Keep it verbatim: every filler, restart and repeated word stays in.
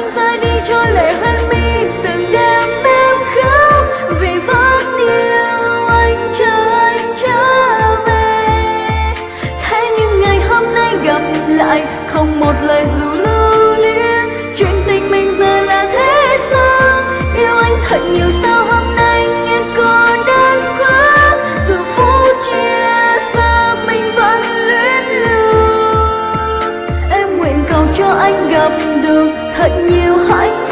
anh rời đi cho lệ hoen mi, từng đêm em khóc vì vẫn yêu anh, chờ anh trở về. Thế nhưng ngày hôm nay gặp lại, không một lời dù lưu luyến, chuyện tình mình giờ là thế sao? Yêu anh thật nhiều sao hôm nay nghe cô đơn quá, dù phút chia xa mình vẫn luyến lưu. Em nguyện cầu cho anh gặp được thật nhiều hạnh phúc.